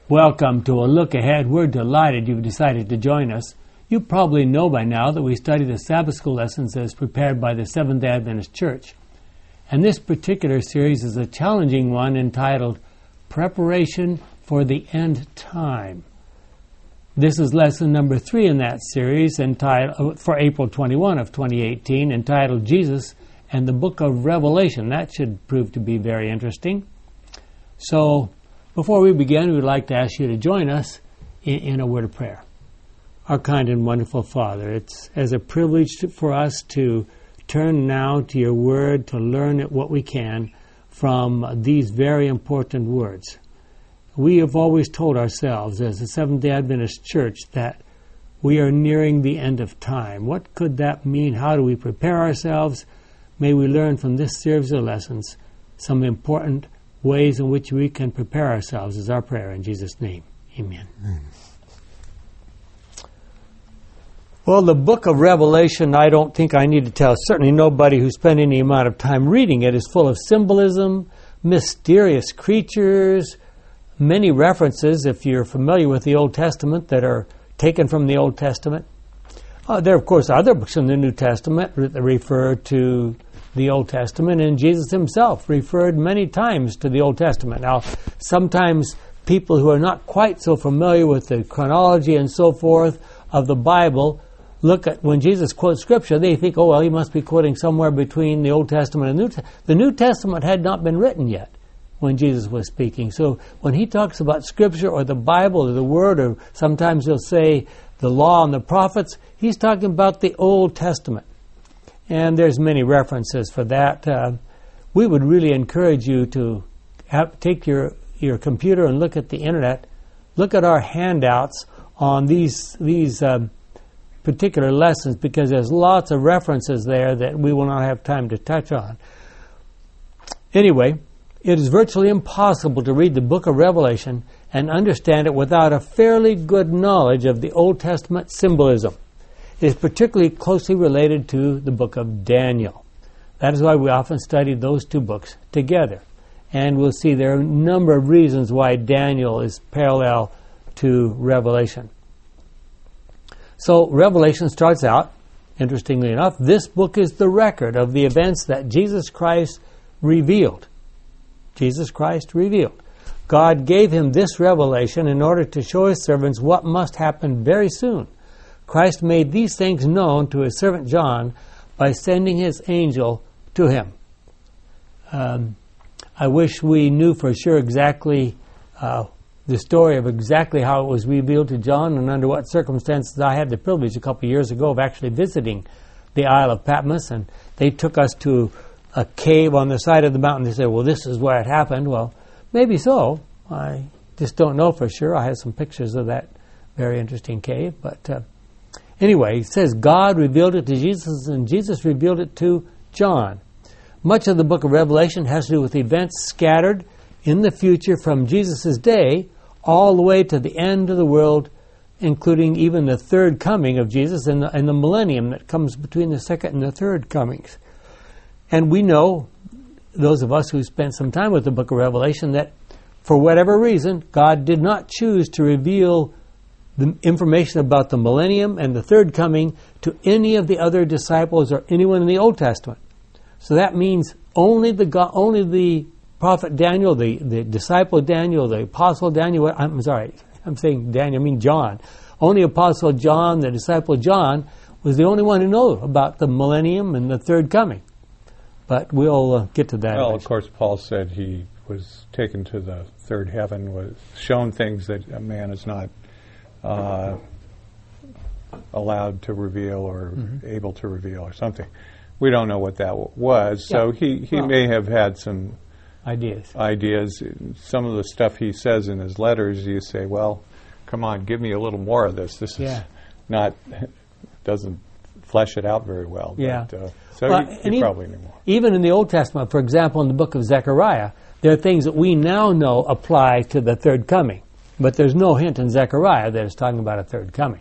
Welcome to a look ahead. We're delighted you've decided to join us. You probably know by now that we study the Sabbath School lessons as prepared by the Seventh-day Adventist Church. And this particular series is a challenging one entitled Preparation for the End Time. This is lesson number 3 in that series entitled, for April 21 of 2018, entitled Jesus and the Book of Revelation. That should prove to be very interesting. So, before we begin, we would like to ask you to join us in a word of prayer. Our kind and wonderful Father, it's as a privilege for us to turn now to your word to learn what we can from these very important words. We have always told ourselves as a Seventh-day Adventist Church that we are nearing the end of time. What could that mean? How do we prepare ourselves? May we learn from this series of lessons some important ways in which we can prepare ourselves is our prayer in Jesus' name. Amen. Well, the book of Revelation, I don't think I need to tell. Certainly nobody who spent any amount of time reading it is full of symbolism, mysterious creatures, many references, if you're familiar with the Old Testament, that are taken from the Old Testament. There are, of course, other books in the New Testament that refer to the Old Testament, and Jesus himself referred many times to the Old Testament. Now, sometimes people who are not quite so familiar with the chronology and so forth of the Bible look at when Jesus quotes Scripture, they think, oh, well, he must be quoting somewhere between the Old Testament and the New Testament. The New Testament had not been written yet when Jesus was speaking. So when he talks about Scripture or the Bible or the Word, or sometimes he'll say the Law and the Prophets, he's talking about the Old Testament. And there's many references for that. We would really encourage you to take your computer and look at the Internet. Look at our handouts on these particular lessons, because there's lots of references there that we will not have time to touch on. Anyway, it is virtually impossible to read the book of Revelation and understand it without a fairly good knowledge of the Old Testament symbolism. It is particularly closely related to the book of Daniel. That is why we often study those two books together. And we'll see there are a number of reasons why Daniel is parallel to Revelation. So Revelation starts out, interestingly enough, this book is the record of the events that Jesus Christ revealed. Jesus Christ revealed. God gave him this revelation in order to show his servants what must happen very soon. Christ made these things known to his servant John by sending his angel to him. I wish we knew for sure exactly the story of exactly how it was revealed to John and under what circumstances. I had the privilege a couple of years ago of actually visiting the Isle of Patmos, and they took us to a cave on the side of the mountain. They said, well, this is where it happened. Well, maybe so. I just don't know for sure. I have some pictures of that very interesting cave, but anyway, it says God revealed it to Jesus, and Jesus revealed it to John. Much of the book of Revelation has to do with events scattered in the future from Jesus' day all the way to the end of the world, including even the third coming of Jesus and the millennium that comes between the second and the third comings. And we know, those of us who spent some time with the book of Revelation, that for whatever reason, God did not choose to reveal the information about the millennium and the third coming to any of the other disciples or anyone in the Old Testament. So that means only the prophet Daniel, the disciple Daniel, the apostle Daniel, I'm saying Daniel, I mean John. Only apostle John, the disciple John, was the only one who knew about the millennium and the third coming. But we'll get to that. Well, of course, Paul said he was taken to the third heaven, was shown things that a man is not allowed to reveal or able to reveal or something. We don't know what that was, so he may have had some ideas. Some of the stuff he says in his letters, you say, well, come on, give me a little more of this. This is doesn't flesh it out very well. Yeah. But, so he probably knew more. Even in the Old Testament, for example, in the book of Zechariah, there are things that we now know apply to the third coming. But there's no hint in Zechariah that it's talking about a third coming.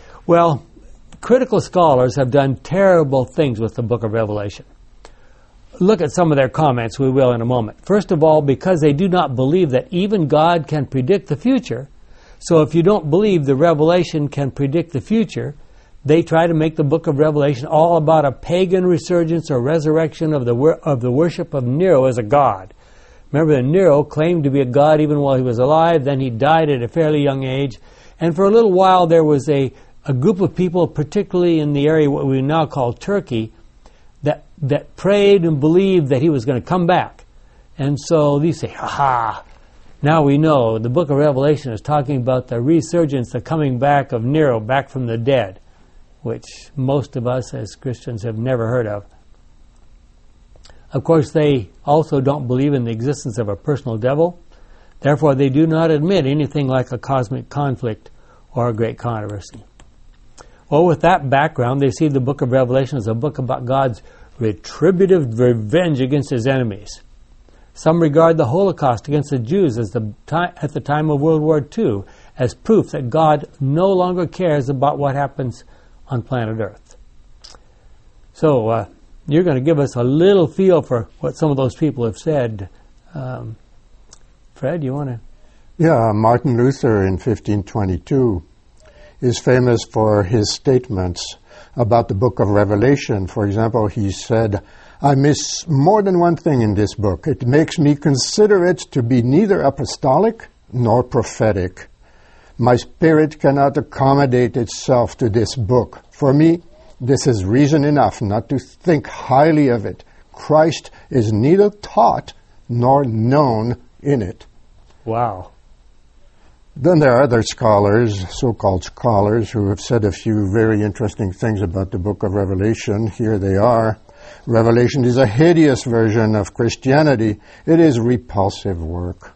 Well, critical scholars have done terrible things with the book of Revelation. look at some of their comments, we will in a moment. First of all, because they do not believe that even God can predict the future. So if you don't believe the Revelation can predict the future, they try to make the book of Revelation all about a pagan resurgence or resurrection of the worship of Nero as a god. Remember that Nero claimed to be a god even while he was alive. Then he died at a fairly young age. And for a little while there was a group of people, particularly in the area what we now call Turkey, that prayed and believed that he was going to come back. And so these say, aha, now we know the book of Revelation is talking about the resurgence, the coming back of Nero, back from the dead, which most of us as Christians have never heard of. Of course, they also don't believe in the existence of a personal devil. Therefore, they do not admit anything like a cosmic conflict or a great controversy. Well, with that background, they see the book of Revelation as a book about God's retributive revenge against his enemies. Some regard the Holocaust against the Jews at the time of World War II as proof that God no longer cares about what happens on planet Earth. So, you're going to give us a little feel for what some of those people have said. Fred, you want to? Yeah, Martin Luther in 1522 is famous for his statements about the book of Revelation. For example, he said, I miss more than one thing in this book. It makes me consider it to be neither apostolic nor prophetic. My spirit cannot accommodate itself to this book. For me, this is reason enough not to think highly of it. Christ is neither taught nor known in it. Wow. Then there are other scholars, so-called scholars, who have said a few very interesting things about the book of Revelation. Here they are. Revelation is a hideous version of Christianity. It is repulsive work.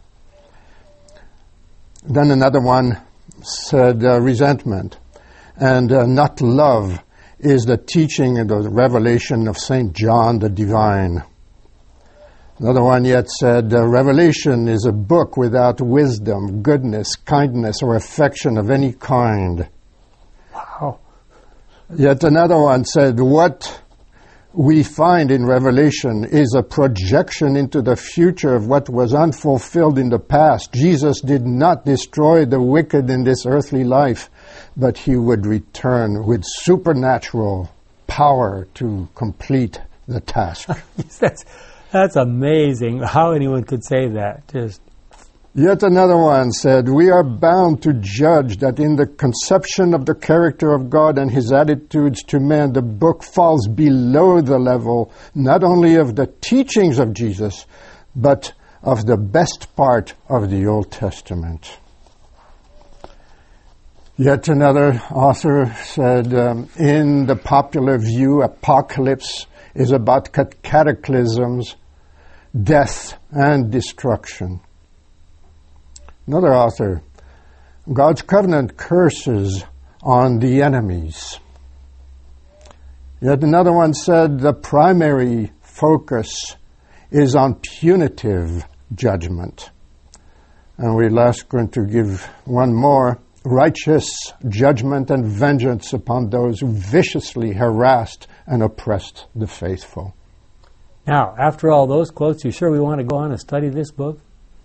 Then another one said resentment and not love is the teaching and the revelation of St. John the Divine. Another one yet said, Revelation is a book without wisdom, goodness, kindness, or affection of any kind. Wow. Yet another one said, what we find in Revelation is a projection into the future of what was unfulfilled in the past. Jesus did not destroy the wicked in this earthly life, but he would return with supernatural power to complete the task. That's amazing how anyone could say that. Yet another one said, we are bound to judge that in the conception of the character of God and his attitudes to man, the book falls below the level not only of the teachings of Jesus, but of the best part of the Old Testament. Yet another author said, in the popular view, Apocalypse is about cataclysms, death, and destruction. Another author, God's covenant curses on the enemies. Yet another one said the primary focus is on punitive judgment. And we're last going to give one more, righteous judgment and vengeance upon those who viciously harassed and oppressed the faithful. Now, after all those quotes, you sure we want to go on and study this book?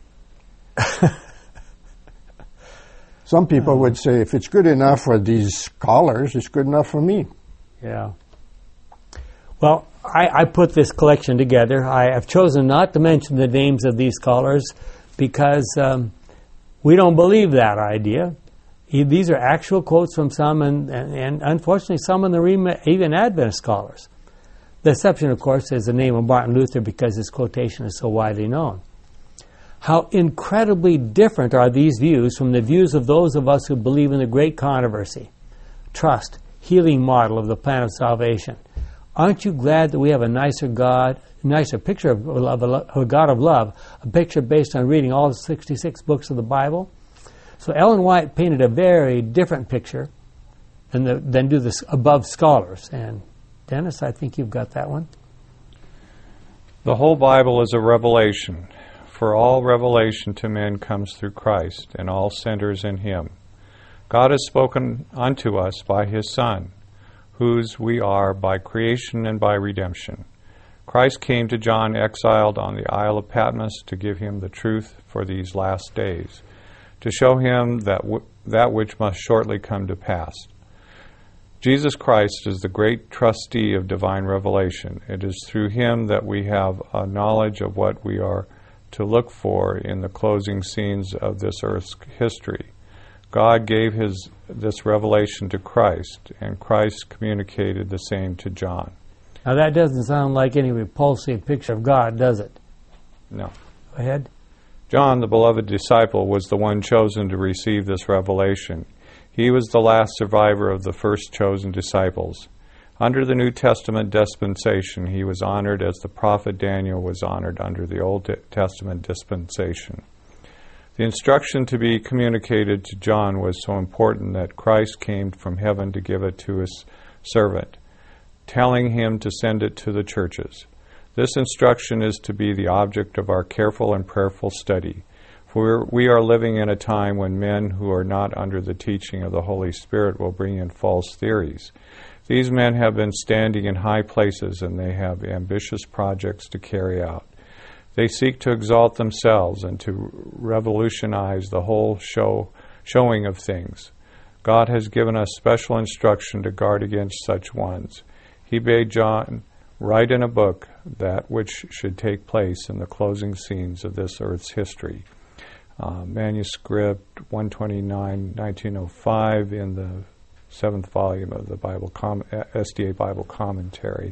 Some people would say, if it's good enough for these scholars, it's good enough for me. Yeah. Well, I put this collection together. I have chosen not to mention the names of these scholars because we don't believe that idea. These are actual quotes from some, and unfortunately some of them even Adventist scholars. The exception, of course, is the name of Martin Luther because his quotation is so widely known. How incredibly different are these views from the views of those of us who believe in the great controversy, trust, healing model of the plan of salvation. Aren't you glad that we have a nicer picture of a God of love, a picture based on reading all 66 books of the Bible? So Ellen White painted a very different picture than do the above scholars. And Dennis, I think you've got that one. The whole Bible is a revelation. For all revelation to men comes through Christ, and all centers in him. God has spoken unto us by his Son, whose we are by creation and by redemption. Christ came to John exiled on the Isle of Patmos to give him the truth for these last days, to show him that which must shortly come to pass. Jesus Christ is the great trustee of divine revelation. It is through him that we have a knowledge of what we are to look for in the closing scenes of this earth's history. God gave this revelation to Christ, and Christ communicated the same to John. Now that doesn't sound like any repulsive picture of God, does it? No. Go ahead. John, the beloved disciple, was the one chosen to receive this revelation. He was the last survivor of the first chosen disciples. Under the New Testament dispensation, he was honored as the prophet Daniel was honored under the Old Testament dispensation. The instruction to be communicated to John was so important that Christ came from heaven to give it to his servant, telling him to send it to the churches. This instruction is to be the object of our careful and prayerful study, for we are living in a time when men who are not under the teaching of the Holy Spirit will bring in false theories. These men have been standing in high places, and they have ambitious projects to carry out. They seek to exalt themselves and to revolutionize the whole showing of things. God has given us special instruction to guard against such ones. He bade John write in a book that which should take place in the closing scenes of this earth's history. Manuscript 129, 1905 in the 7th volume of the Bible SDA Bible Commentary,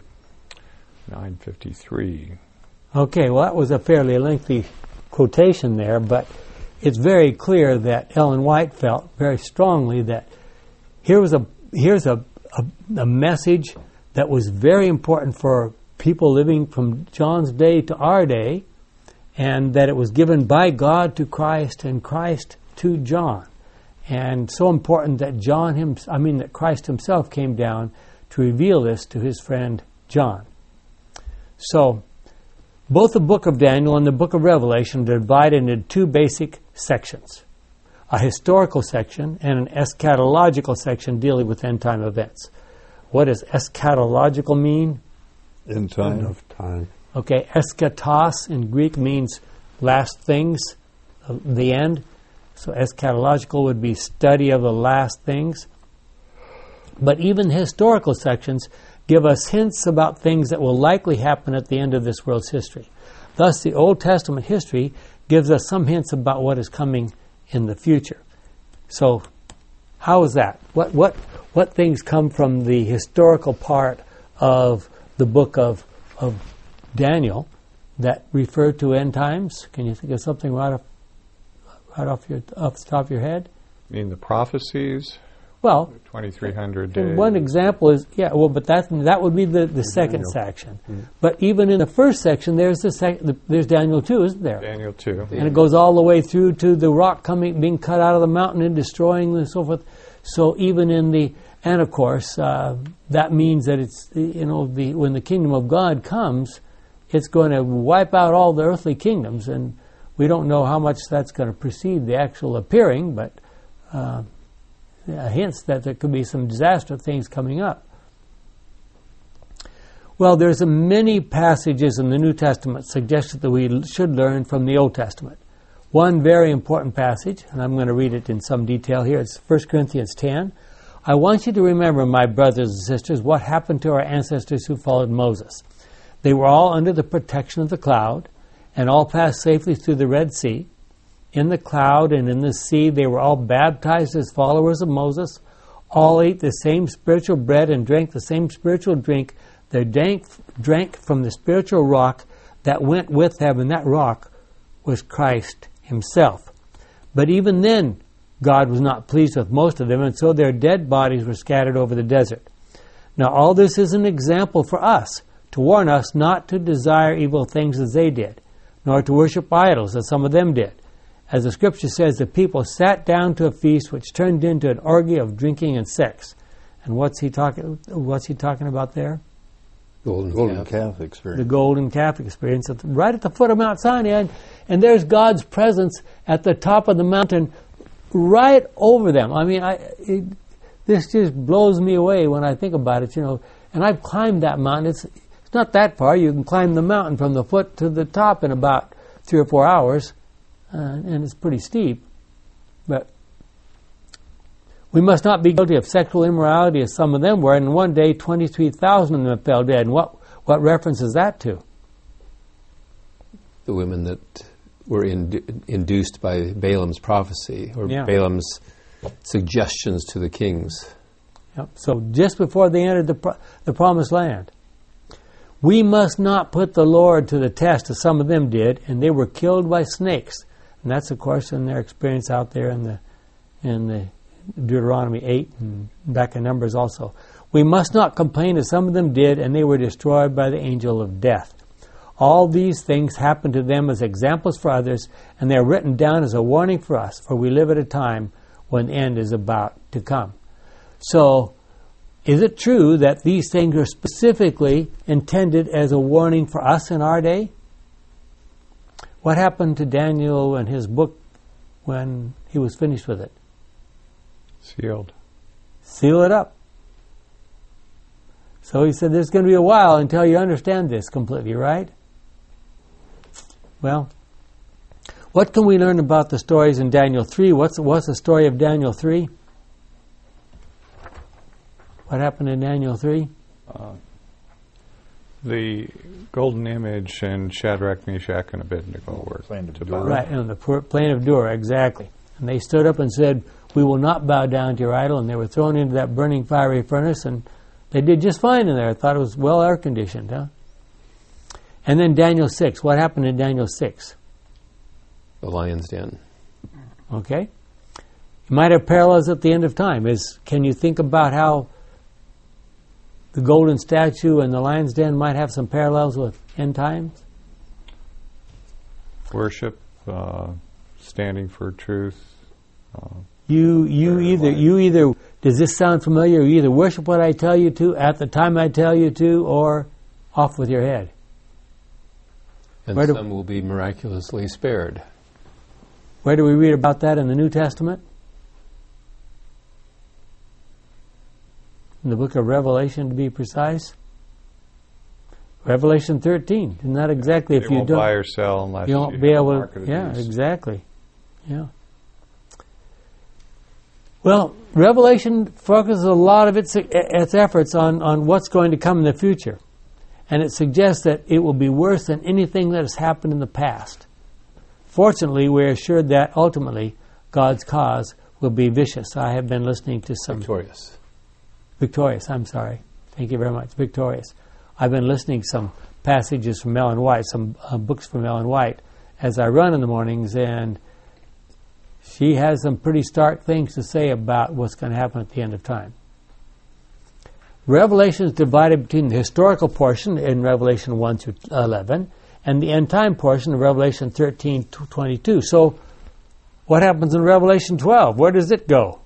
953. Okay, well, that was a fairly lengthy quotation there, but it's very clear that Ellen White felt very strongly that here's a message that was very important for people living from John's day to our day, and that it was given by God to Christ and Christ to John. And so important that that Christ himself came down to reveal this to his friend John. So, both the book of Daniel and the book of Revelation are divided into two basic sections. A historical section and an eschatological section dealing with end-time events. What does eschatological mean? End time. End of time. Okay, eschatos in Greek means last things, the end. So eschatological would be study of the last things. But even historical sections give us hints about things that will likely happen at the end of this world's history. Thus, the Old Testament history gives us some hints about what is coming in the future. So, how is that? What things come from the historical part of the book of Daniel that refer to end times? Can you think of something right off the top of your head? You mean the prophecies? Well, 2300 days. One example is, but that would be the second section. Mm-hmm. But even in the first section, there's Daniel 2, isn't there? Daniel 2. And it goes all the way through to the rock being cut out of the mountain and destroying and so forth. So even and of course, that means that it's, when the kingdom of God comes, it's going to wipe out all the earthly kingdoms, and we don't know how much that's going to precede the actual appearing, but hints that there could be some disaster things coming up. Well, there's many passages in the New Testament suggested that we should learn from the Old Testament. One very important passage, and I'm going to read it in some detail here, it's 1 Corinthians 10. I want you to remember, my brothers and sisters, what happened to our ancestors who followed Moses. They were all under the protection of the cloud, and all passed safely through the Red Sea. In the cloud and in the sea, they were all baptized as followers of Moses. All ate the same spiritual bread and drank the same spiritual drink. They drank from the spiritual rock that went with them, and that rock was Christ himself. But even then, God was not pleased with most of them, and so their dead bodies were scattered over the desert. Now, all this is an example for us, to warn us not to desire evil things as they did, nor to worship idols as some of them did. As the scripture says, the people sat down to a feast which turned into an orgy of drinking and sex. And what's he talking about there? Golden calf experience. The golden calf experience, right at the foot of Mount Sinai, and there's God's presence at the top of the mountain, right over them. I mean, this just blows me away when I think about it. And I've climbed that mountain. It's not that far. You can climb the mountain from the foot to the top in about 3 or 4 hours, and it's pretty steep. But we must not be guilty of sexual immorality as some of them were, and in one day 23,000 of them fell dead. And what reference is that to? The women that were induced by Balaam's prophecy, or Balaam's suggestions to the kings. Yep. So just before they entered the promised land. We must not put the Lord to the test as some of them did, and they were killed by snakes. And that's, of course, in their experience out there in the Deuteronomy 8 and back in Numbers also. We must not complain as some of them did, and they were destroyed by the angel of death. All these things happened to them as examples for others, and they are written down as a warning for us, for we live at a time when the end is about to come. So, is it true that these things are specifically intended as a warning for us in our day? What happened to Daniel and his book when he was finished with it? Sealed. Seal it up. So he said there's going to be a while until you understand this completely, right? Well, what can we learn about the stories in Daniel 3? What's the story of Daniel 3? What happened in Daniel 3? The golden image and Shadrach, Meshach, and Abednego were to bow. Right, in the plain of Dura, exactly. And they stood up and said, "We will not bow down to your idol." And they were thrown into that burning fiery furnace, and they did just fine in there. I thought it was well air-conditioned, huh? And then Daniel 6. What happened in Daniel 6? The lion's den. Okay. You might have parallels at the end of time. Can you think about how the golden statue and the lion's den might have some parallels with end times? Worship, standing for truth. You either does this sound familiar? You either worship what I tell you to at the time I tell you to, or off with your head. And some will be miraculously spared. Where do we read about that in the New Testament? In the book of Revelation, to be precise. Revelation 13. Isn't that exactly? If you don't buy or sell unless you won't be able to. Yeah, exactly. Yeah. Well, Revelation focuses a lot of its efforts on what's going to come in the future. And it suggests that it will be worse than anything that has happened in the past. Fortunately, we're assured that ultimately God's cause will be vicious. I have been listening to some... Victorious, I'm sorry. Thank you very much. Victorious. I've been listening to some passages from Ellen White, some books from Ellen White, as I run in the mornings, and she has some pretty stark things to say about what's going to happen at the end of time. Revelation is divided between the historical portion in Revelation 1 through 11 and the end time portion of Revelation 13 to 22. So, what happens in Revelation 12? Where does it go?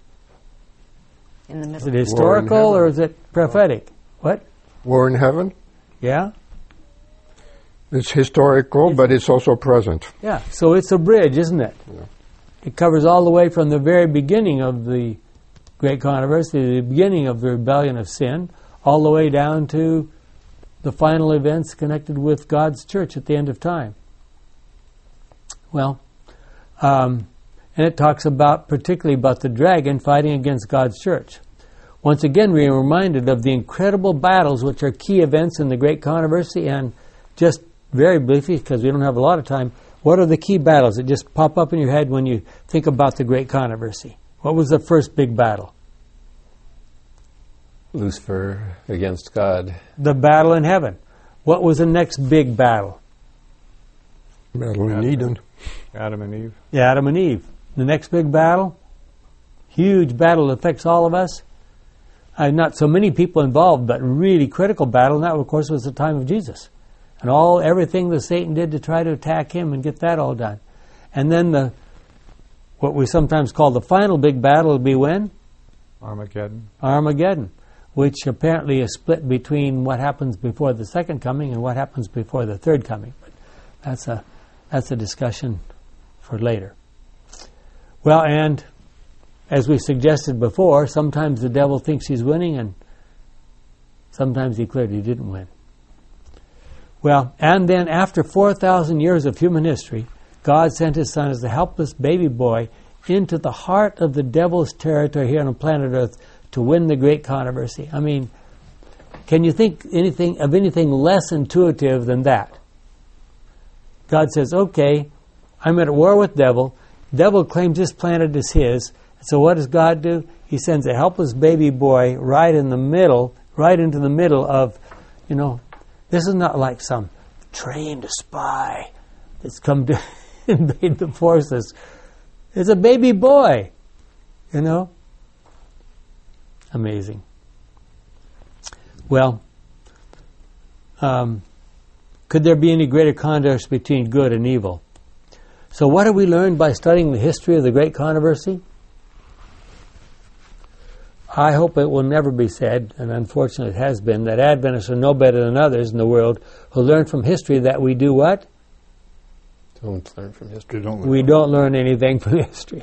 In the middle. Is it historical or is it prophetic? What? War in heaven? Yeah? It's historical, but it's also present. Yeah, so it's a bridge, isn't it? Yeah. It covers all the way from the very beginning of the Great Controversy, the beginning of the rebellion of sin, all the way down to the final events connected with God's church at the end of time. Well, and it talks about, particularly about the dragon fighting against God's church. Once again, we are reminded of the incredible battles which are key events in the Great Controversy, and just very briefly, because we don't have a lot of time, what are the key battles that just pop up in your head when you think about the Great Controversy? What was the first big battle? Lucifer against God. The battle in heaven. What was the next big battle? Battle in Eden. Adam and Eve. Yeah, Adam and Eve. The next big battle, huge battle that affects all of us. Not so many people involved, but really critical battle, and that, of course, was the time of Jesus. And everything that Satan did to try to attack him and get that all done. And then what we sometimes call the final big battle will be when? Armageddon, which apparently is split between what happens before the second coming and what happens before the third coming. But that's a discussion for later. Well, and as we suggested before, sometimes the devil thinks he's winning, and sometimes he clearly didn't win. Well, and then after 4,000 years of human history, God sent His Son as a helpless baby boy into the heart of the devil's territory here on planet Earth to win the great controversy. I mean, can you think of anything less intuitive than that? God says, okay, I'm at war with devil. Devil claims this planet is his. So what does God do? He sends a helpless baby boy right into the middle of, this is not like some trained spy that's come to invade the forces. It's a baby boy, Amazing. Well, could there be any greater contrast between good and evil? So what have we learned by studying the history of the great controversy? I hope it will never be said, and unfortunately it has been, that Adventists are no better than others in the world who learn from history that we do what? Don't learn from history. We don't learn anything from history.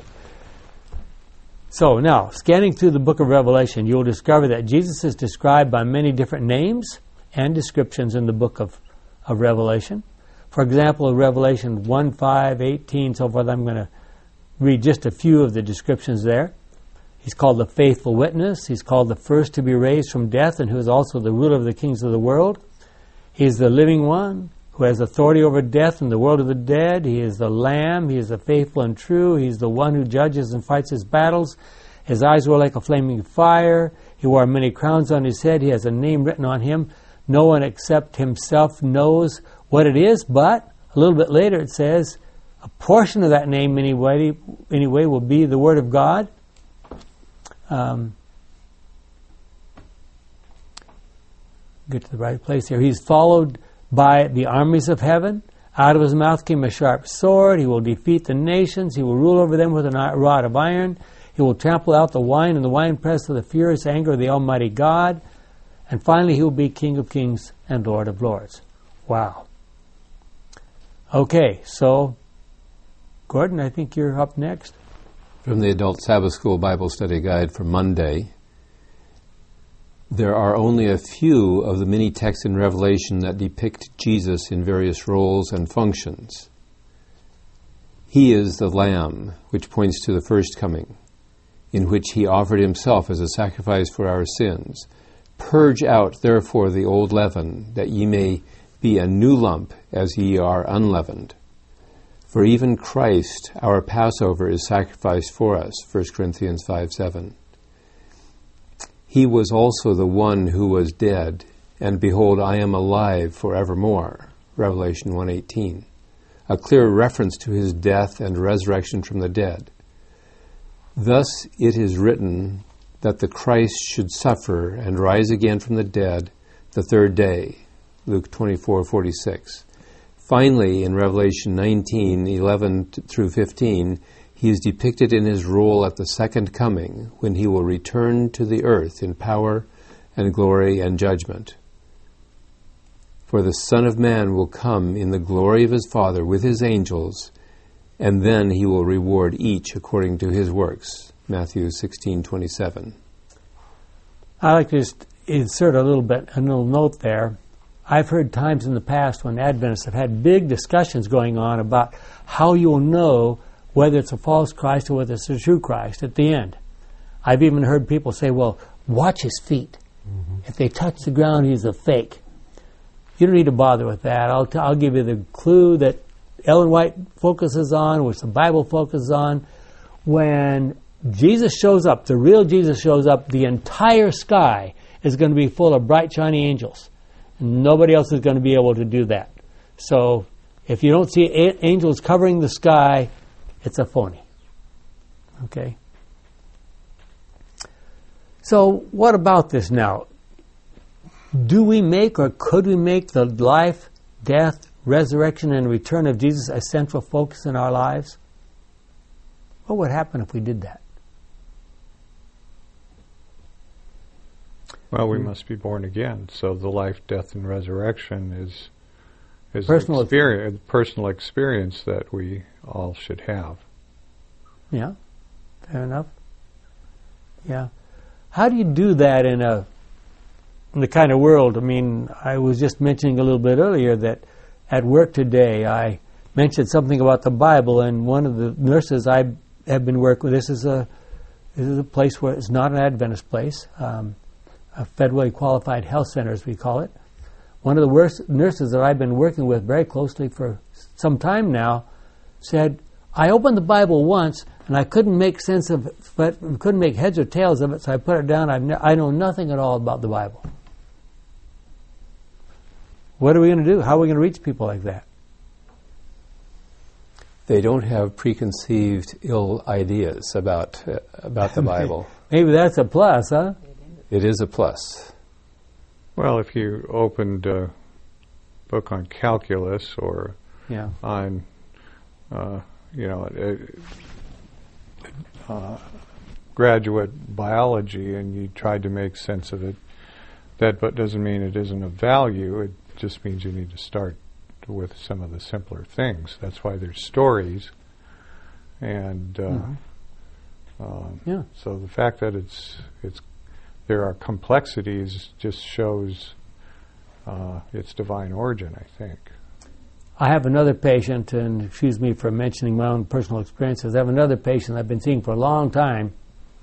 So now, scanning through the book of Revelation, you'll discover that Jesus is described by many different names and descriptions in the book of Revelation. For example, in Revelation 1, 5, 18, so forth, I'm going to read just a few of the descriptions there. He's called the faithful witness. He's called the first to be raised from death and who is also the ruler of the kings of the world. He is the living one who has authority over death and the world of the dead. He is the Lamb. He is the faithful and true. He's the one who judges and fights his battles. His eyes were like a flaming fire. He wore many crowns on his head. He has a name written on him. No one except himself knows what it is, but a little bit later it says a portion of that name anyway will be the Word of God. Get to the right place here. He's followed by the armies of heaven. Out of his mouth came a sharp sword. He will defeat the nations. He will rule over them with a rod of iron. He will trample out the wine and the winepress of the furious anger of the Almighty God. And finally, he will be King of kings and Lord of lords. Wow. Okay, so, Gordon, I think you're up next. From the Adult Sabbath School Bible Study Guide for Monday, there are only a few of the many texts in Revelation that depict Jesus in various roles and functions. He is the Lamb, which points to the first coming, in which he offered himself as a sacrifice for our sins. Purge out, therefore, the old leaven, that ye may be a new lump, as ye are unleavened. For even Christ, our Passover, is sacrificed for us, 1 Corinthians 5:7. He was also the one who was dead, and behold, I am alive forevermore, Revelation 1:18. A clear reference to his death and resurrection from the dead. Thus it is written that the Christ should suffer and rise again from the dead the third day, Luke 24:46. Finally, in Revelation 19:11 through 15, he is depicted in his role at the second coming, when he will return to the earth in power and glory and judgment. For the Son of Man will come in the glory of his Father with his angels, and then he will reward each according to his works. Matthew 16:27. I'd like to just insert a little note there. I've heard times in the past when Adventists have had big discussions going on about how you'll know whether it's a false Christ or whether it's a true Christ at the end. I've even heard people say, well, watch his feet. Mm-hmm. If they touch the ground, he's a fake. You don't need to bother with that. I'll give you the clue that Ellen White focuses on, which the Bible focuses on. When Jesus shows up, the real Jesus shows up, the entire sky is going to be full of bright, shiny angels. Nobody else is going to be able to do that. So if you don't see angels covering the sky, it's a phony. Okay? So what about this now? Do we make or could we make the life, death, resurrection, and return of Jesus a central focus in our lives? What would happen if we did that? Well, we must be born again. So the life, death, and resurrection is personal experience that we all should have. Yeah, fair enough. Yeah. How do you do that in a the kind of world, I mean, I was just mentioning a little bit earlier that at work today I mentioned something about the Bible, and one of the nurses I have been working with, this is a place where it's not an Adventist place, a federally qualified health center as we call it. One of the nurses that I've been working with very closely for some time now said, I opened the Bible once and I couldn't make sense of it, but couldn't make heads or tails of it, so I put it down. I know nothing at all about the Bible. What are we going to do? How are we going to reach people like that? They don't have preconceived ill ideas about the Bible. Maybe that's a plus, huh? It is a plus. Well, if you opened a book on calculus or on, graduate biology, and you tried to make sense of it, that but doesn't mean it isn't of value. It just means you need to start with some of the simpler things. That's why there's stories, and so the fact that there are complexities just shows its divine origin, I think. I have another patient, and excuse me for mentioning my own personal experiences. I have another patient I've been seeing for a long time,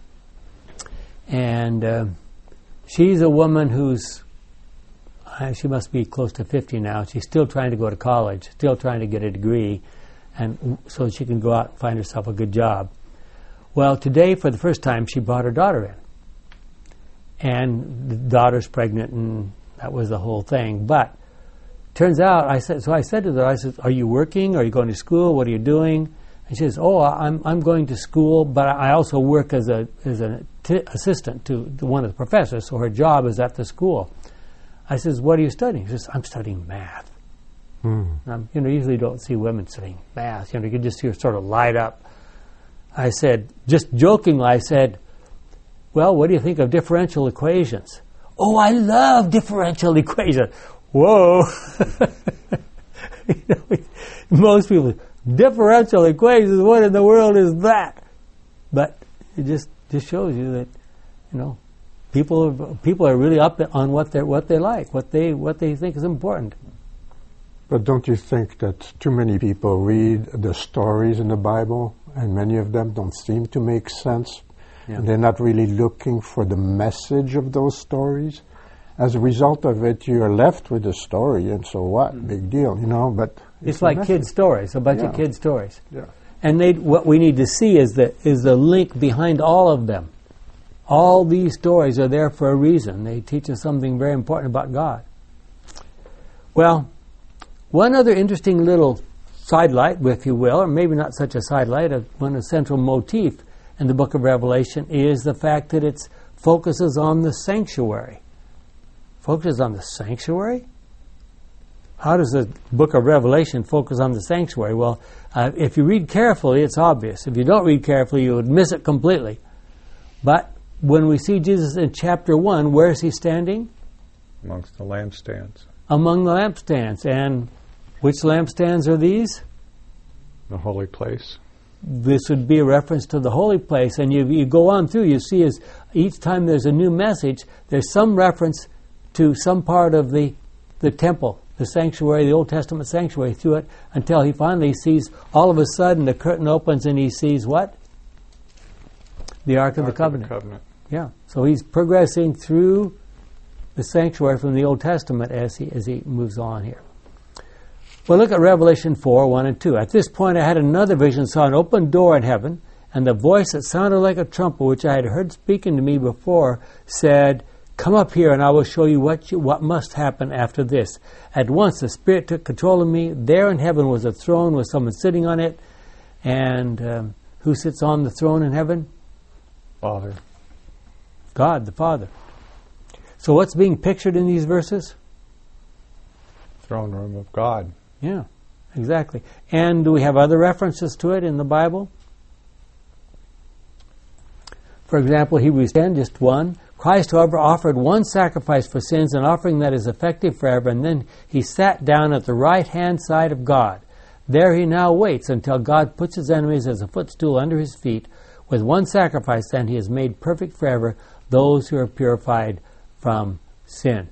and she's a woman who's she must be close to 50 now. She's still trying to go to college, still trying to get a degree, and so she can go out and find herself a good job. Well, today, for the first time, she brought her daughter in. And the daughter's pregnant, and that was the whole thing. But turns out, I said to her, I said, are you working? Are you going to school? What are you doing? And she says, I'm going to school, but I also work as an assistant to one of the professors, so her job is at the school. I says, what are you studying? She says, I'm studying math. Usually don't see women studying math. You can just see her sort of light up. I said, just jokingly, I said, well, what do you think of differential equations? Oh, I love differential equations. Whoa. Most people, differential equations, what in the world is that? But it just shows you that, people are really up on what they like, what they think is important. But don't you think that too many people read the stories in the Bible, and many of them don't seem to make sense? Yeah. And they're not really looking for the message of those stories. As a result of it, you're left with the story, and so what? Big deal, But it's like kid stories, a bunch of kid stories. Yeah. And what we need to see is the link behind all of them. All these stories are there for a reason. They teach us something very important about God. Well, one other interesting little sidelight, if you will, or maybe not such a sidelight, a central motif in the book of Revelation is the fact that it focuses on the sanctuary. Focuses on the sanctuary? How does the book of Revelation focus on the sanctuary? Well, if you read carefully, it's obvious. If you don't read carefully, you would miss it completely. But when we see Jesus in chapter 1, where is he standing? Amongst the lampstands. Among the lampstands. And which lampstands are these? The holy place. This would be a reference to the holy place. And you go on through, you see as each time there's a new message, there's some reference to some part of the temple, the sanctuary, the Old Testament sanctuary through it, until he finally sees, all of a sudden the curtain opens and he sees what? The Ark of the Covenant. Yeah. So he's progressing through the sanctuary from the Old Testament as he moves on here. Well, look at Revelation 4, 1 and 2. At this point I had another vision, saw an open door in heaven, and the voice that sounded like a trumpet, which I had heard speaking to me before, said, come up here and I will show you what must happen after this. At once the Spirit took control of me. There in heaven was a throne with someone sitting on it. And who sits on the throne in heaven? Father. God, the Father. So what's being pictured in these verses? Throne room of God. Yeah, exactly. And do we have other references to it in the Bible? For example, Hebrews 10, just one. Christ, however, offered one sacrifice for sins, an offering that is effective forever, and then he sat down at the right-hand side of God. There he now waits until God puts his enemies as a footstool under his feet. With one sacrifice, then, he has made perfect forever those who are purified from sin.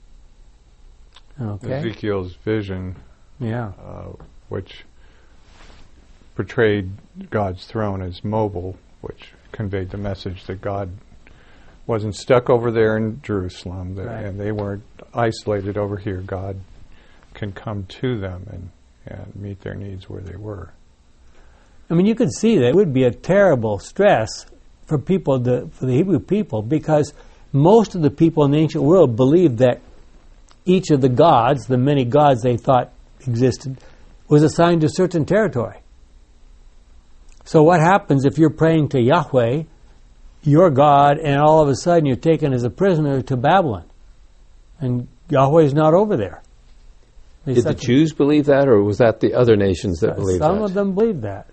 Okay. Ezekiel's vision, Yeah. which portrayed God's throne as mobile, which conveyed the message that God wasn't stuck over there in Jerusalem, and they weren't isolated over here. God can come to them and meet their needs where they were. I mean, you could see that it would be a terrible stress for people, for the Hebrew people, because most of the people in the ancient world believed that each of the gods, the many gods they thought existed, was assigned to a certain territory. So what happens if you're praying to Yahweh, your God, and all of a sudden you're taken as a prisoner to Babylon? And Yahweh's not over there. Did the Jews believe that, or was that the other nations that believed that? Some of them believed that.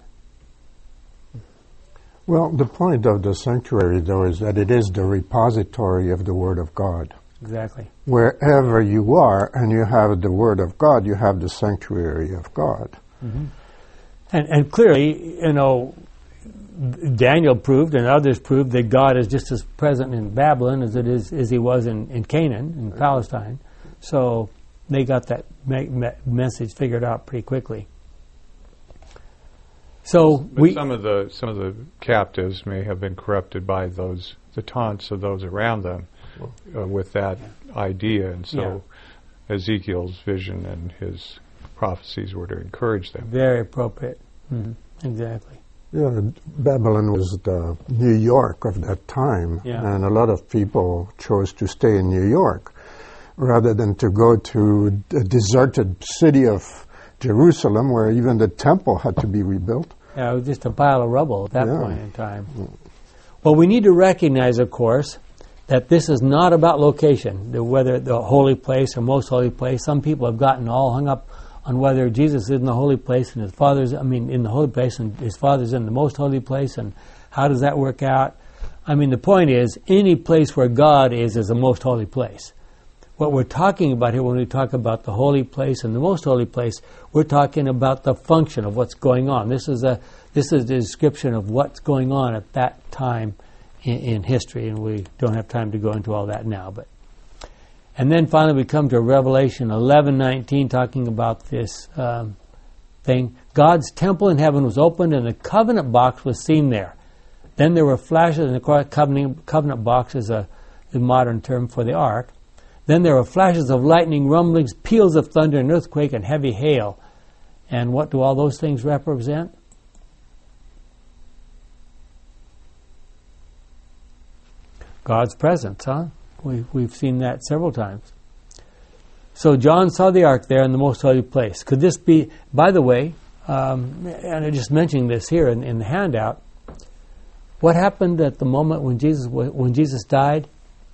Well, the point of the sanctuary, though, is that it is the repository of the Word of God. Exactly. Wherever you are and you have the Word of God, you have the sanctuary of God. Mm-hmm. And clearly, Daniel proved and others proved that God is just as present in Babylon as he was in Canaan, in Palestine. So they got that message figured out pretty quickly. So some of the captives may have been corrupted by the taunts of those around them with that idea, and so Ezekiel's vision and his prophecies were to encourage them. Very appropriate. Mm-hmm. Exactly. Yeah, Babylon was the New York of that time, and a lot of people chose to stay in New York rather than to go to the deserted city of Jerusalem, where even the temple had to be rebuilt. Yeah, it was just a pile of rubble at that point in time. Well, we need to recognize, of course, that this is not about location, whether the holy place or most holy place. Some people have gotten all hung up on whether Jesus is in the holy place and his Father's, in the holy place and his Father's in the most holy place, and how does that work out? I mean, the point is, any place where God is a most holy place. What we're talking about here when we talk about the holy place and the most holy place, we're talking about the function of what's going on. This is a description of what's going on at that time in history, and we don't have time to go into all that now. And then finally we come to Revelation 11:19, talking about this thing. God's temple in heaven was opened, and the covenant box was seen there. Then there were flashes, and the covenant box is a modern term for the ark. Then there were flashes of lightning, rumblings, peals of thunder, an earthquake, and heavy hail. And what do all those things represent? God's presence, huh? We've seen that several times. So John saw the ark there in the most holy place. Could this be, by the way, and I'm just mentioning this here in the handout, what happened at the moment when Jesus died?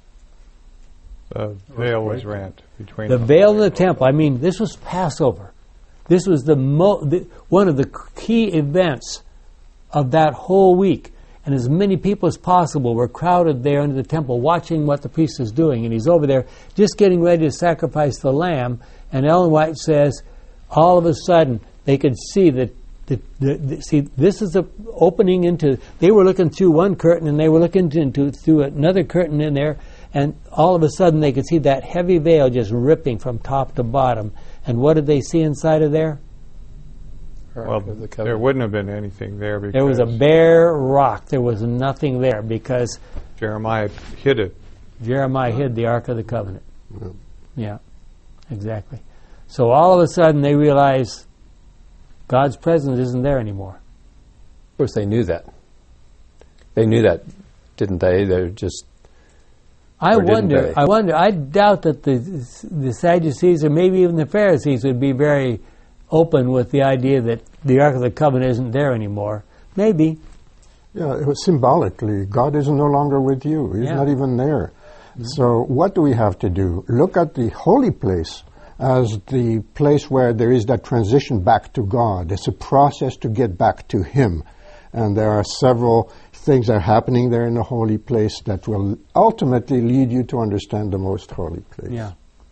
The veil was rent between the veil and the temple. I mean, this was Passover. This was one of the key events of that whole week. And as many people as possible were crowded there into the temple watching what the priest is doing. And he's over there just getting ready to sacrifice the lamb. And Ellen White says, all of a sudden, they could see that this is the opening into, they were looking through one curtain and they were looking through another curtain in there. And all of a sudden, they could see that heavy veil just ripping from top to bottom. And what did they see inside of there? Well, there wouldn't have been anything there because there was a bare rock. There was nothing there because Jeremiah hid it. Jeremiah hid the Ark of the Covenant. Yeah, exactly. So all of a sudden they realize God's presence isn't there anymore. Of course, they knew that. They knew that, didn't they? They're just. I wonder. I doubt that the Sadducees or maybe even the Pharisees would be very open with the idea that the Ark of the Covenant isn't there anymore. Maybe. Yeah, it was symbolically, God is no longer with you. He's not even there. Mm-hmm. So what do we have to do? Look at the holy place as the place where there is that transition back to God. It's a process to get back to Him. And there are several things that are happening there in the holy place that will ultimately lead you to understand the most holy place. Yeah.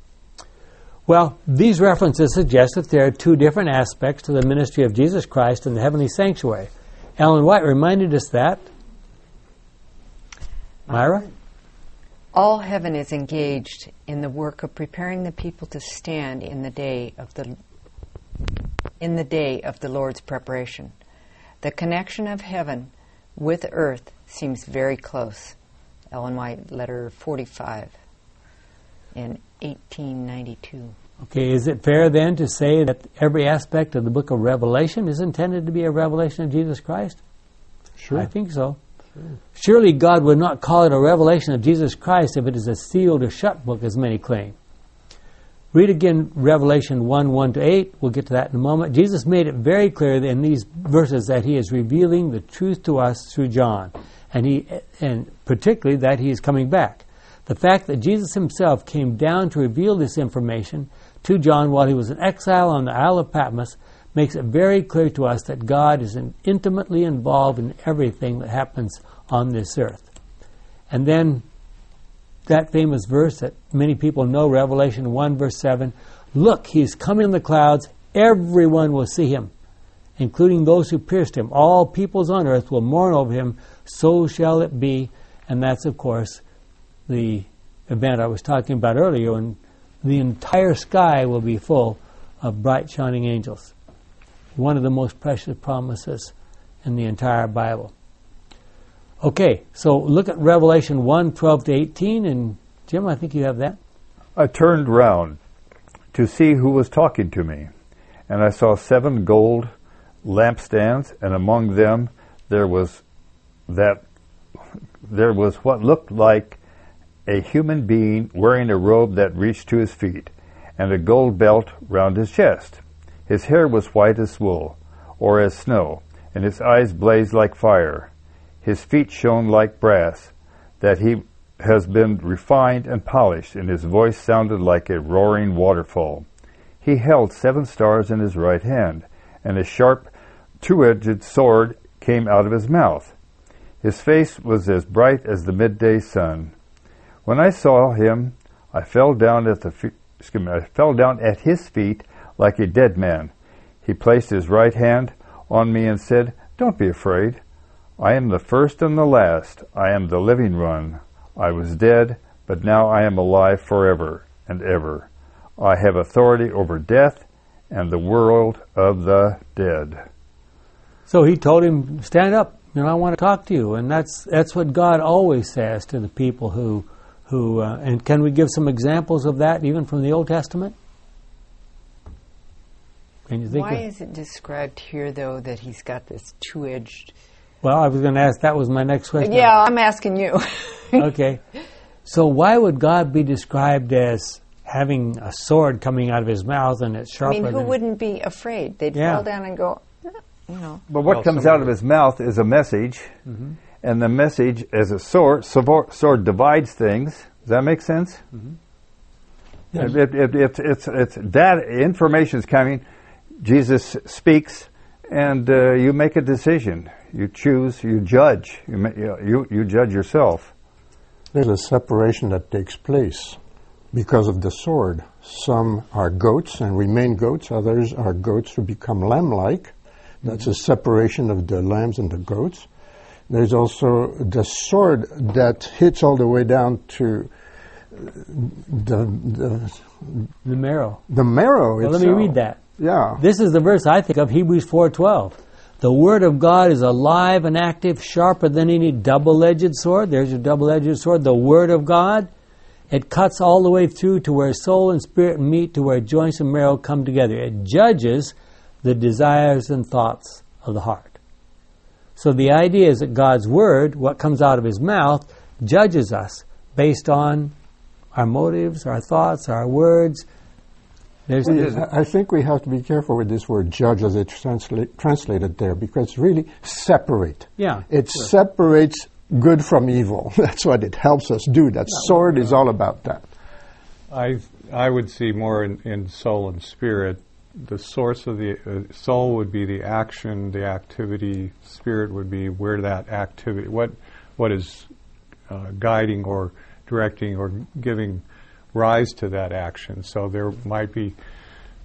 Well, these references suggest that there are two different aspects to the ministry of Jesus Christ in the heavenly sanctuary. Ellen White reminded us that. Myra? All heaven is engaged in the work of preparing the people to stand in the day of the Lord's preparation. The connection of heaven with earth seems very close. Ellen White, letter 45 in 1892. Okay, is it fair then to say that every aspect of the book of Revelation is intended to be a revelation of Jesus Christ? Sure. I think so. Sure. Surely God would not call it a revelation of Jesus Christ if it is a sealed or shut book, as many claim. Read again Revelation 1:1-8. We'll get to that in a moment. Jesus made it very clear in these verses that he is revealing the truth to us through John, and particularly that he is coming back. The fact that Jesus himself came down to reveal this information to John while he was in exile on the Isle of Patmos makes it very clear to us that God is intimately involved in everything that happens on this earth. And then that famous verse that many people know, Revelation 1:7, look, he's coming in the clouds, everyone will see him, including those who pierced him. All peoples on earth will mourn over him, so shall it be. And that's, of course, the event I was talking about earlier, when the entire sky will be full of bright shining angels. One of the most precious promises in the entire Bible. Okay, so look at Revelation 1:12-18, and Jim, I think you have that. I turned round to see who was talking to me, and I saw 7 gold lampstands, and among them there was what looked like a human being wearing a robe that reached to his feet, and a gold belt round his chest. His hair was white as wool, or as snow, and his eyes blazed like fire. His feet shone like brass, that he has been refined and polished, and his voice sounded like a roaring waterfall. He held 7 stars in his right hand, and a sharp, 2-edged sword came out of his mouth. His face was as bright as the midday sun. When I saw him, I fell down at his feet like a dead man. He placed his right hand on me and said, "Don't be afraid. I am the first and the last. I am the living one. I was dead, but now I am alive forever and ever. I have authority over death and the world of the dead." So he told him, stand up, I want to talk to you. And that's what God always says to the people who and can we give some examples of that even from the Old Testament? Can you think Why is it described here, though, that he's got this 2-edged... Well, I was going to ask, that was my next question. Yeah, I'm asking you. Okay. So why would God be described as having a sword coming out of his mouth and it's sharper who wouldn't be afraid? They'd fall down and go, But what comes out of his mouth is a message, and the message is a sword. Sword divides things. Does that make sense? Mm-hmm. Yes. It's that information's coming. Jesus speaks, and you make a decision. You choose. You judge. You judge yourself. There's a separation that takes place because of the sword. Some are goats and remain goats. Others are goats who become lamb-like. That's a separation of the lambs and the goats. There's also the sword that hits all the way down to the marrow. The marrow itself. Well, let me read that. Yeah. This is the verse I think of, Hebrews 4:12. The word of God is alive and active, sharper than any double-edged sword. There's your double-edged sword. The word of God. It cuts all the way through to where soul and spirit meet, to where joints and marrow come together. It judges the desires and thoughts of the heart. So the idea is that God's word, what comes out of his mouth, judges us based on our motives, our thoughts, our words. I think we have to be careful with this word judge as it's translated there, because it's really separate. Yeah, it separates good from evil. That's what it helps us do. That sword is all about that. I would see more in soul and spirit. The source of the soul would be the action, the activity. Spirit would be where that activity, what is guiding or directing or giving rise to that action. So there might be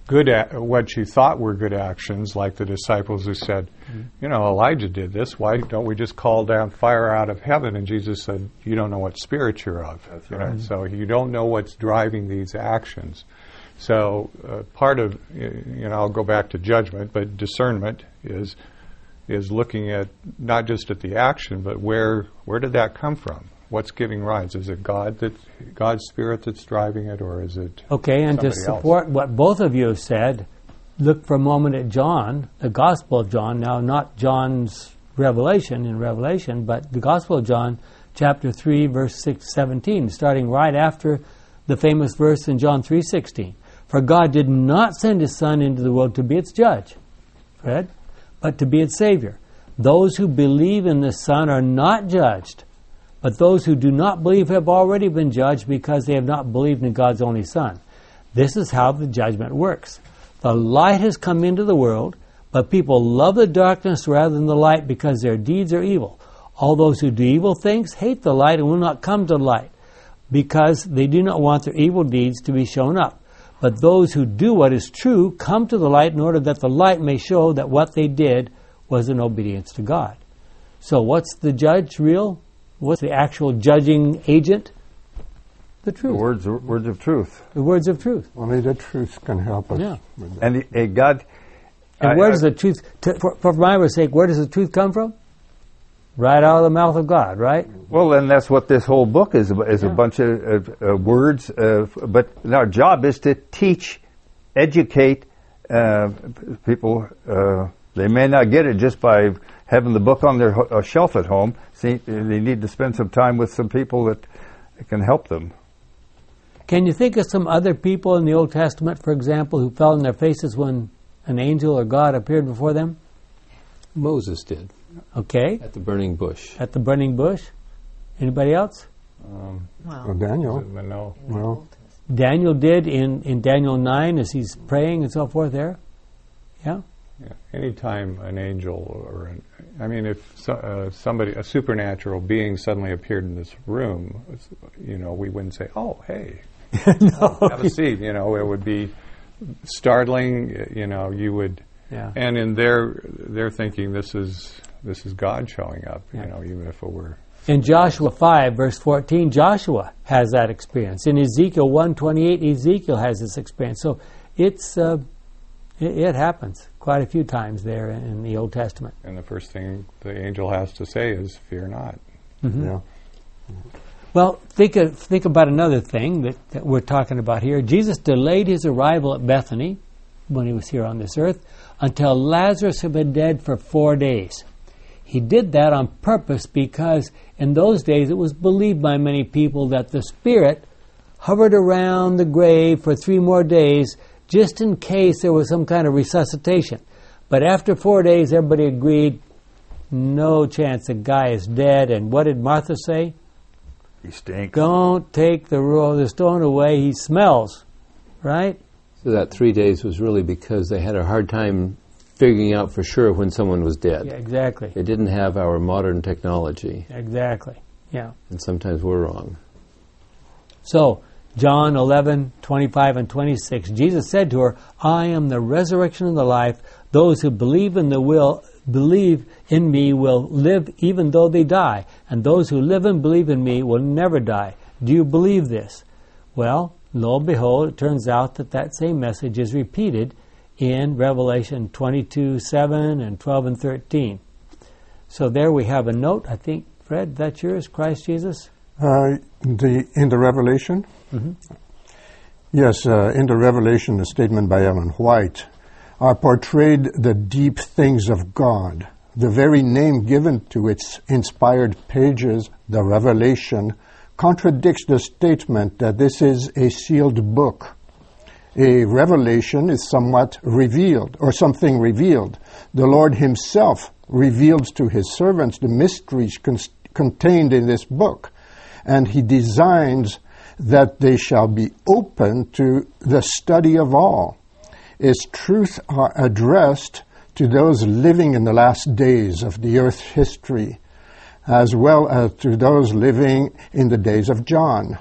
what you thought were good actions, like the disciples who said, Elijah did this. Why don't we just call down fire out of heaven? And Jesus said, you don't know what spirit you're of. That's right. So you don't know what's driving these actions. So part of, I'll go back to judgment, but discernment is looking at not just at the action, but where did that come from? What's giving rise? Is it God's Spirit that's driving it, or is it okay? And to support what both of you have said, look for a moment at John, the Gospel of John. Now, not John's Revelation in Revelation, but the Gospel of John, chapter 3, verse 17, starting right after the famous verse in John 3:16. For God did not send His Son into the world to be its judge, Fred, but to be its Savior. Those who believe in the Son are not judged, but those who do not believe have already been judged because they have not believed in God's only Son. This is how the judgment works. The light has come into the world, but people love the darkness rather than the light because their deeds are evil. All those who do evil things hate the light and will not come to the light because they do not want their evil deeds to be shown up. But those who do what is true come to the light in order that the light may show that what they did was in obedience to God. So what's the judge real? What's the actual judging agent? The truth. The words of truth. The words of truth. Only the truth can help us. Yeah. With that. And God... And where does the truth, for my sake, where does the truth come from? Right out of the mouth of God, right? Well, and that's what this whole book is a bunch of words. But our job is to teach, educate people. They may not get it just by having the book on their shelf at home. See, they need to spend some time with some people that can help them. Can you think of some other people in the Old Testament, for example, who fell on their faces when an angel or God appeared before them? Moses did. Okay. At the burning bush. At the burning bush. Anybody else? Well, Daniel. No. Well, Daniel did in Daniel 9 as he's praying and so forth there. Yeah. Yeah. Anytime an angel if a supernatural being suddenly appeared in this room, we wouldn't say, "Oh, hey, no. Have a seat." It would be startling. You would, and in their thinking, this is God showing up. Even if it were. In Joshua 5, verse 14, Joshua has that experience. In Ezekiel 1:28, Ezekiel has this experience. So it happens quite a few times there in the Old Testament. And the first thing the angel has to say is, "Fear not." Mm-hmm. yeah. Well, think about another thing that we're talking about here. Jesus delayed His arrival at Bethany when He was here on this earth until Lazarus had been dead for 4 days. He did that on purpose because in those days it was believed by many people that the spirit hovered around the grave for 3 more days just in case there was some kind of resuscitation. But after 4 days, everybody agreed, no chance, the guy is dead. And what did Martha say? He stinks. Don't take the stone away, he smells, right? So that 3 days was really because they had a hard time figuring out for sure when someone was dead. Yeah, exactly. They didn't have our modern technology. Exactly, yeah. And sometimes we're wrong. So, John 11:25 and 26, Jesus said to her, "I am the resurrection and the life. Those who believe in me will live even though they die, and those who live and believe in me will never die. Do you believe this?" Well, lo and behold, it turns out that same message is repeated in Revelation 22:7 and 12 and 13. So there we have a note. I think, Fred, that's yours, Christ Jesus? In the Revelation? Mm-hmm. Yes, in the Revelation, the statement by Ellen White are portrayed the deep things of God. The very name given to its inspired pages, the Revelation, contradicts the statement that this is a sealed book. A revelation is somewhat revealed, or something revealed. The Lord Himself reveals to His servants the mysteries contained in this book, and He designs that they shall be open to the study of all. Its truths are addressed to those living in the last days of the earth's history, as well as to those living in the days of John.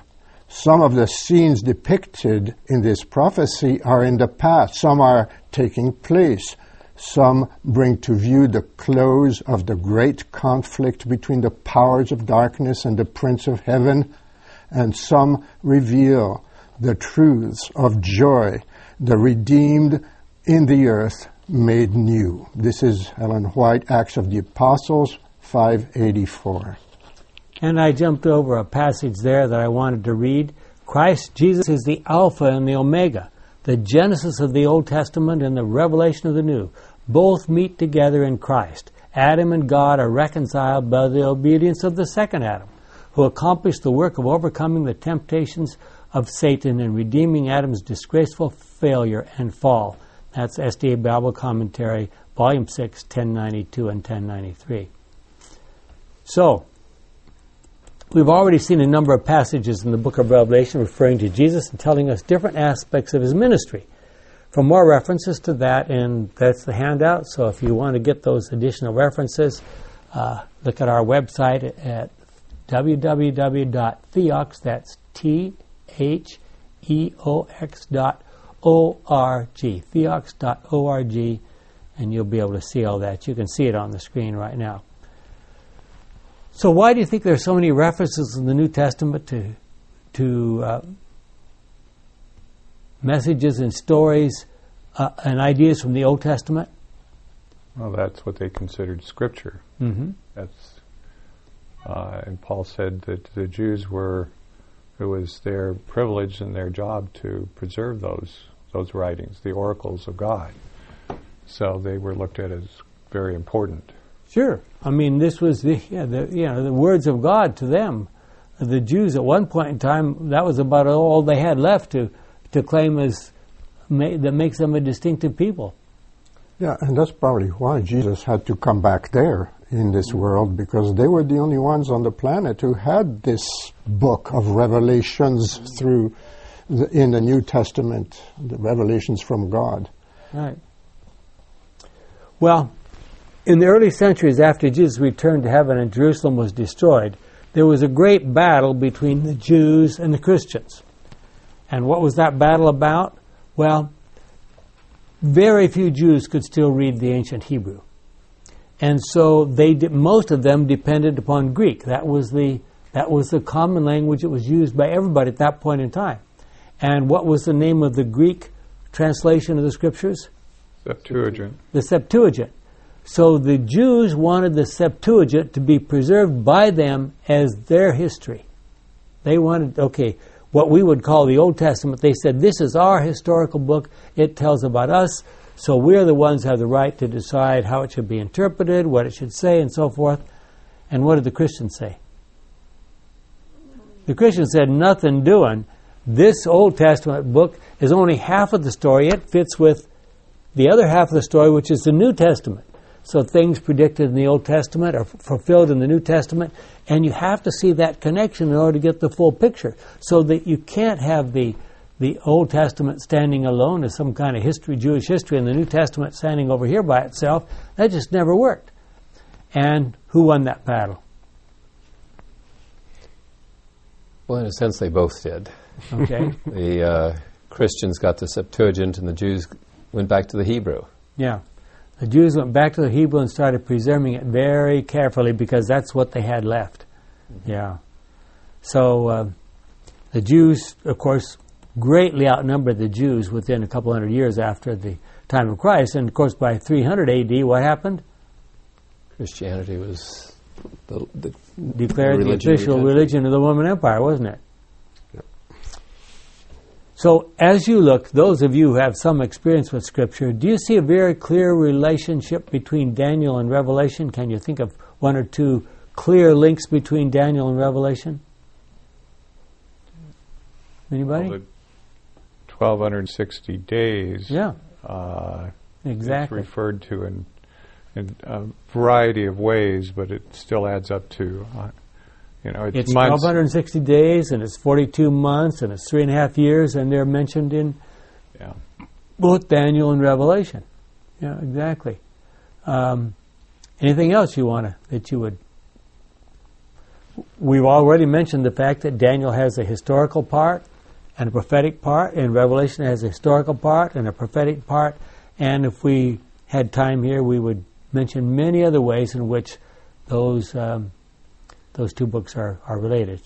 Some of the scenes depicted in this prophecy are in the past. Some are taking place. Some bring to view the close of the great conflict between the powers of darkness and the Prince of Heaven. And some reveal the truths of joy, the redeemed in the earth made new. This is Ellen White, Acts of the Apostles, 584. And I jumped over a passage there that I wanted to read. Christ Jesus is the Alpha and the Omega, the Genesis of the Old Testament and the revelation of the New. Both meet together in Christ. Adam and God are reconciled by the obedience of the second Adam, who accomplished the work of overcoming the temptations of Satan and redeeming Adam's disgraceful failure and fall. That's SDA Bible Commentary, Volume 6, 1092 and 1093. So, we've already seen a number of passages in the book of Revelation referring to Jesus and telling us different aspects of his ministry. For more references to that, and that's the handout, so if you want to get those additional references, look at our website at www.theox, that's theox.org, theox.org, and you'll be able to see all that. You can see it on the screen right now. So why do you think there's so many references in the New Testament to messages and stories and ideas from the Old Testament? Well, that's what they considered Scripture. Mm-hmm. And Paul said that the Jews it was their privilege and their job to preserve those writings, the oracles of God. So they were looked at as very important. Sure. I mean, this was the words of God to them. The Jews at one point in time, that was about all they had left to claim as that makes them a distinctive people. Yeah, and that's probably why Jesus had to come back there in this world, because they were the only ones on the planet who had this book of revelations in the New Testament, the revelations from God. Right. Well, in the early centuries after Jesus returned to heaven and Jerusalem was destroyed, there was a great battle between the Jews and the Christians. And what was that battle about? Well, very few Jews could still read the ancient Hebrew. And so most of them depended upon Greek. That was the common language that was used by everybody at that point in time. And what was the name of the Greek translation of the Scriptures? Septuagint. The Septuagint. So the Jews wanted the Septuagint to be preserved by them as their history. They wanted, what we would call the Old Testament, they said, this is our historical book. It tells about us. So we're the ones who have the right to decide how it should be interpreted, what it should say, and so forth. And what did the Christians say? The Christians said, nothing doing. This Old Testament book is only half of the story. It fits with the other half of the story, which is the New Testament. So things predicted in the Old Testament are fulfilled in the New Testament, and you have to see that connection in order to get the full picture. So that you can't have the Old Testament standing alone as some kind of history, Jewish history, and the New Testament standing over here by itself. That just never worked. And who won that battle? Well, in a sense, they both did. Okay. The Christians got the Septuagint, and the Jews went back to the Hebrew. Yeah. The Jews went back to the Hebrew and started preserving it very carefully because that's what they had left. Mm-hmm. Yeah. So the Jews, of course, greatly outnumbered the Jews within a couple hundred years after the time of Christ. And, of course, by 300 A.D., what happened? Christianity was declared the official religion of the Roman Empire, wasn't it? Yep. So as you look, those of you who have some experience with Scripture, do you see a very clear relationship between Daniel and Revelation? Can you think of one or two clear links between Daniel and Revelation? Anybody? Well, the 1,260 days. Yeah. Exactly. It's referred to in a variety of ways, but it still adds up to, it's 1,260 days, and it's 42 months, and it's 3.5 years, and they're mentioned in both Daniel and Revelation. Yeah, exactly. Anything else that you would we've already mentioned the fact that Daniel has a historical part and a prophetic part, and Revelation has a historical part and a prophetic part. And if we had time here, we would mention many other ways in which those two books are related.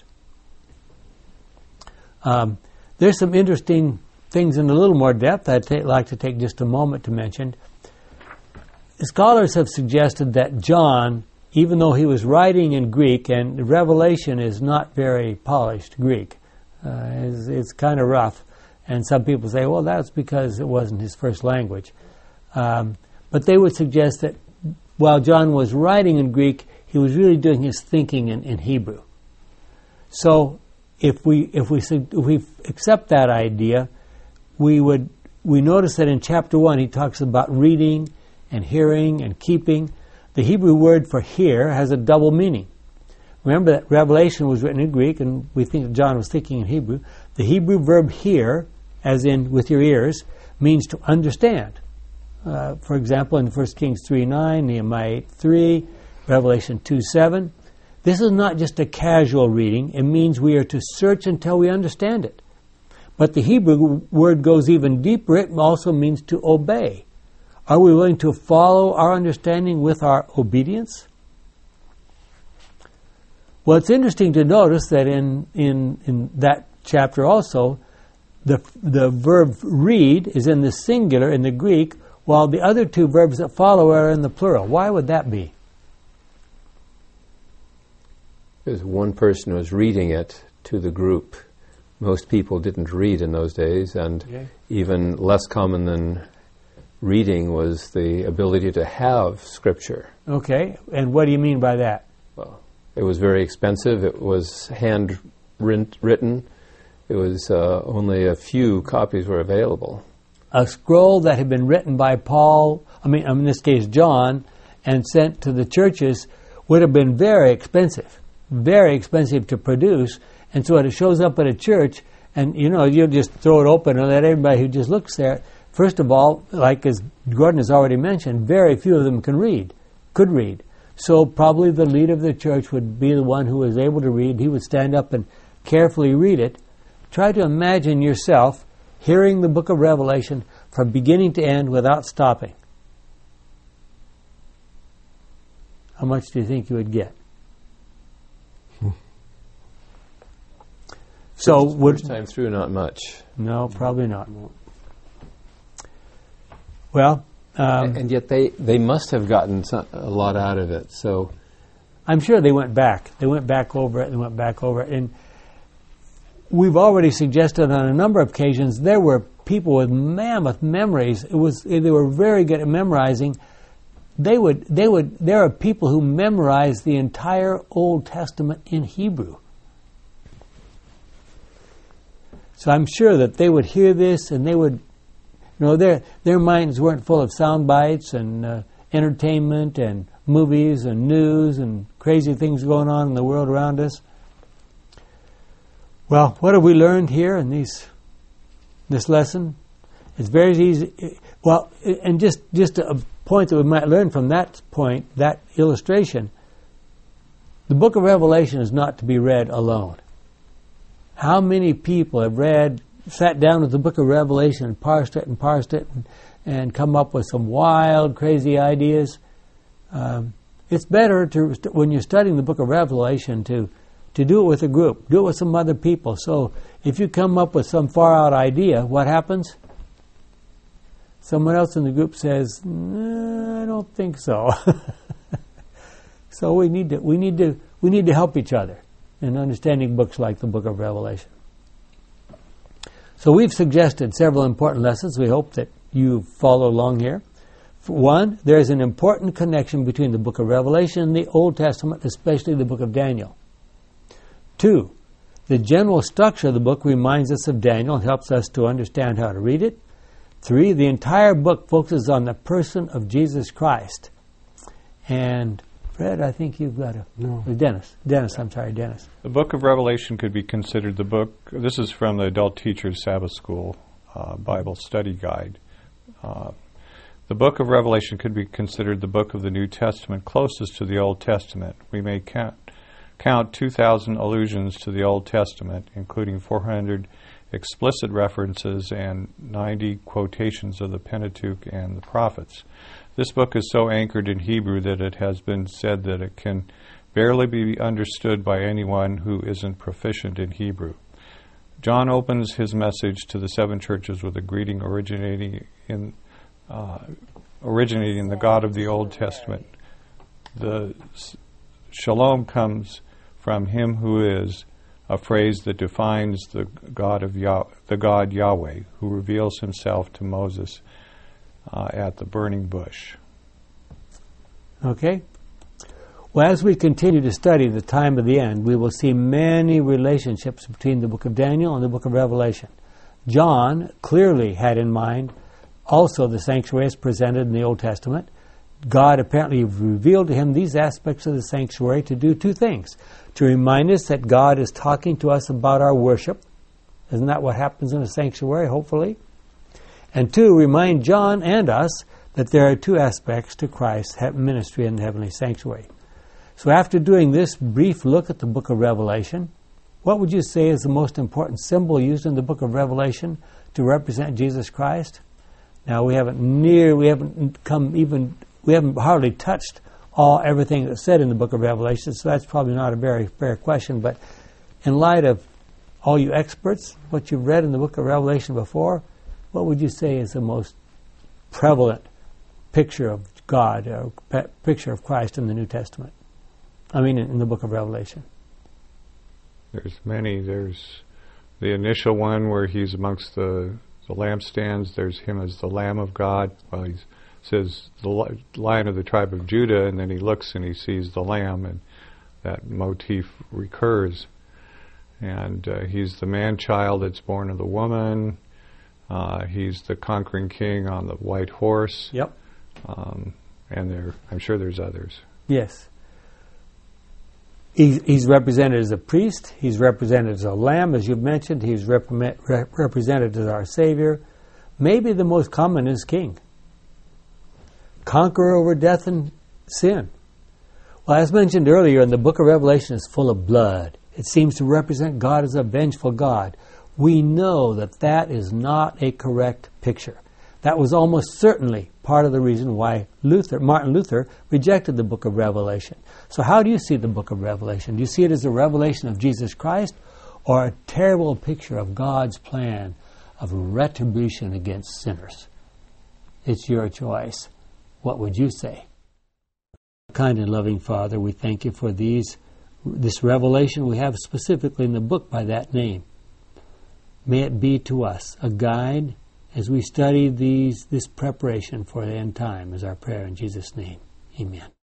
There's some interesting things in a little more depth I'd like to take just a moment to mention. Scholars have suggested that John, even though he was writing in Greek, and Revelation is not very polished Greek, it's kind of rough, and some people say, well, that's because it wasn't his first language. But they would suggest that while John was writing in Greek, he was really doing his thinking in Hebrew. So if we accept that idea, we notice that in chapter 1 he talks about reading and hearing and keeping. The Hebrew word for hear has a double meaning. Remember that Revelation was written in Greek, and we think that John was thinking in Hebrew. The Hebrew verb hear, as in with your ears, means to understand. For example, in 1 Kings 3:9, Nehemiah 8:3, Revelation 2:7. This is not just a casual reading. It means we are to search until we understand it. But the Hebrew word goes even deeper. It also means to obey. Are we willing to follow our understanding with our obedience? Well, it's interesting to notice that in that chapter also, the verb read is in the singular in the Greek, while the other two verbs that follow are in the plural. Why would that be? Because one person was reading it to the group. Most people didn't read in those days, and even less common than reading was the ability to have Scripture. Okay, and what do you mean by that? Well, it was very expensive. It was handwritten. It was only a few copies were available. A scroll that had been written by Paul, in this case John, and sent to the churches would have been very expensive to produce. And so when it shows up at a church, and you'll just throw it open and let everybody who just looks there. First of all, like as Gordon has already mentioned, very few of them could read. So probably the leader of the church would be the one who was able to read. He would stand up and carefully read it. Try to imagine yourself hearing the book of Revelation from beginning to end without stopping. How much do you think you would get? So first time through, not much. No, probably not. Well, and yet they must have gotten a lot out of it. So I'm sure they went back. They went back over it. And we've already suggested on a number of occasions there were people with mammoth memories. They were very good at memorizing. There are people who memorize the entire Old Testament in Hebrew. So I'm sure that they would hear this and they would, their minds weren't full of sound bites and entertainment and movies and news and crazy things going on in the world around us. Well, what have we learned here in this lesson? It's very easy. Well, and just a point that we might learn from that point, that illustration, the book of Revelation is not to be read alone. How many people have sat down with the book of Revelation and parsed it and come up with some wild, crazy ideas? It's better when you're studying the book of Revelation to do it with a group, do it with some other people. So if you come up with some far-out idea, what happens? Someone else in the group says, "I don't think so." So we need to help each other in understanding books like the book of Revelation. So we've suggested several important lessons. We hope that you follow along here. For one, there is an important connection between the book of Revelation and the Old Testament, especially the book of Daniel. 2, the general structure of the book reminds us of Daniel and helps us to understand how to read it. 3, the entire book focuses on the person of Jesus Christ. And Fred, I think you've got Dennis. Dennis. The book of Revelation could be considered the book, this is from the Adult Teachers Sabbath School Bible Study Guide. The book of Revelation could be considered the book of the New Testament closest to the Old Testament. We may count 2,000 allusions to the Old Testament, including 400 explicit references and 90 quotations of the Pentateuch and the prophets. This book is so anchored in Hebrew that it has been said that it can barely be understood by anyone who isn't proficient in Hebrew. John opens his message to the 7 churches with a greeting originating in the God of the Old Testament. The shalom comes from Him who is, a phrase that defines the God Yahweh, who reveals Himself to Moses at the burning bush. Okay. Well, as we continue to study the time of the end, we will see many relationships between the book of Daniel and the book of Revelation. John clearly had in mind also the sanctuary as presented in the Old Testament. God apparently revealed to him these aspects of the sanctuary to do 2 things. To remind us that God is talking to us about our worship. Isn't that what happens in a sanctuary, hopefully? And 2, remind John and us that there are 2 aspects to Christ's ministry in the heavenly sanctuary. So after doing this brief look at the book of Revelation, what would you say is the most important symbol used in the book of Revelation to represent Jesus Christ? Now we haven't hardly touched everything that's said in the book of Revelation, so that's probably not a very fair question, but in light of all you experts, what you've read in the book of Revelation before, what would you say is the most prevalent picture of God, or picture of Christ in the New Testament? In the book of Revelation. There's many. There's the initial one where he's amongst the lampstands. There's him as the Lamb of God. Well, he says the Lion of the tribe of Judah, and then he looks and he sees the Lamb, and that motif recurs. And he's the man-child that's born of the woman. He's the conquering king on the white horse. Yep. And I'm sure there's others. Yes. He's represented as a priest. He's represented as a lamb, as you've mentioned. He's represented as our Savior. Maybe the most common is king. Conqueror over death and sin. Well, as mentioned earlier, the book of Revelation is full of blood. It seems to represent God as a vengeful God. We know that is not a correct picture. That was almost certainly part of the reason why Martin Luther rejected the book of Revelation. So how do you see the book of Revelation? Do you see it as a revelation of Jesus Christ, or a terrible picture of God's plan of retribution against sinners? It's your choice. What would you say? Kind and loving Father, we thank you for this revelation we have specifically in the book by that name. May it be to us a guide as we study this preparation for the end time, is our prayer in Jesus' name. Amen.